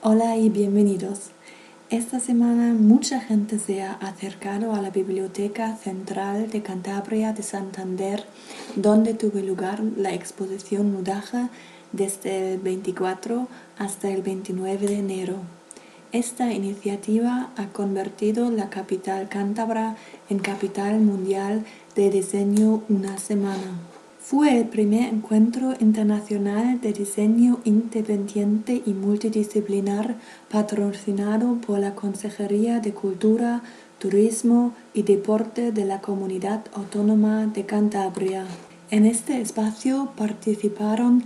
Hola y bienvenidos. Esta semana mucha gente se ha acercado a la Biblioteca Central de Cantabria de Santander, donde tuvo lugar la exposición Nudaja desde el 24 hasta el 29 de enero. Esta iniciativa ha convertido la capital cántabra en capital mundial de diseño una semana. Fue el primer encuentro internacional de diseño independiente y multidisciplinar patrocinado por la Consejería de Cultura, Turismo y Deporte de la Comunidad Autónoma de Cantabria. En este espacio participaron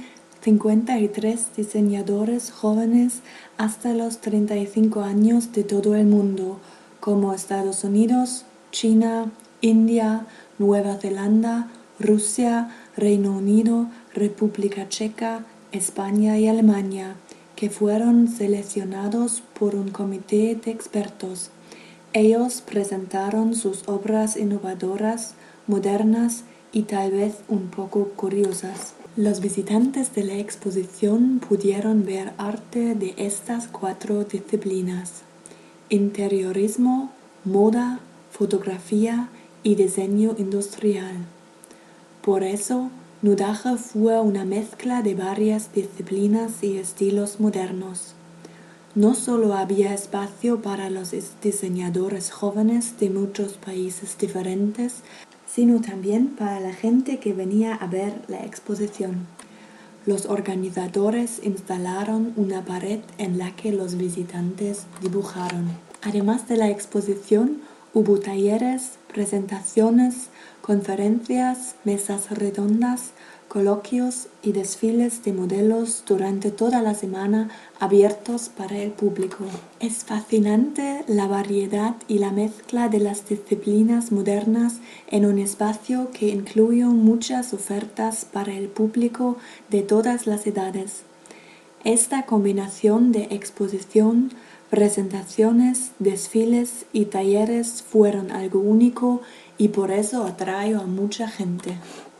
53 diseñadores jóvenes hasta los 35 años de todo el mundo, como Estados Unidos, China, India, Nueva Zelanda, Rusia, Reino Unido, República Checa, España y Alemania, que fueron seleccionados por un comité de expertos. Ellos presentaron sus obras innovadoras, modernas y tal vez un poco curiosas. Los visitantes de la exposición pudieron ver arte de estas 4 disciplinas: interiorismo, moda, fotografía y diseño industrial. Por eso, Nudaja fue una mezcla de varias disciplinas y estilos modernos. No solo había espacio para los diseñadores jóvenes de muchos países diferentes, sino también para la gente que venía a ver la exposición. Los organizadores instalaron una pared en la que los visitantes dibujaron. Además de la exposición, hubo talleres, presentaciones, conferencias, mesas redondas, coloquios y desfiles de modelos durante toda la semana abiertos para el público. Es fascinante la variedad y la mezcla de las disciplinas modernas en un espacio que incluye muchas ofertas para el público de todas las edades. Esta combinación de exposición, presentaciones, desfiles y talleres fueron algo único y por eso atrae a mucha gente.